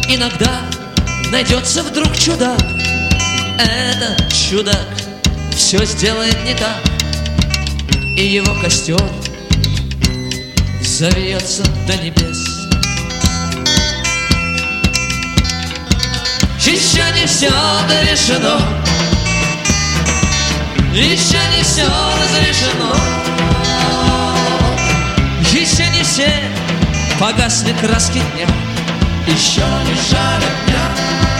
Иногда найдется вдруг чудак. Этот чудак все сделает не так, и его костер завьется до небес. Еще не все решено, еще не все разрешено, еще не все погасли краски дня, еще не жаль огня.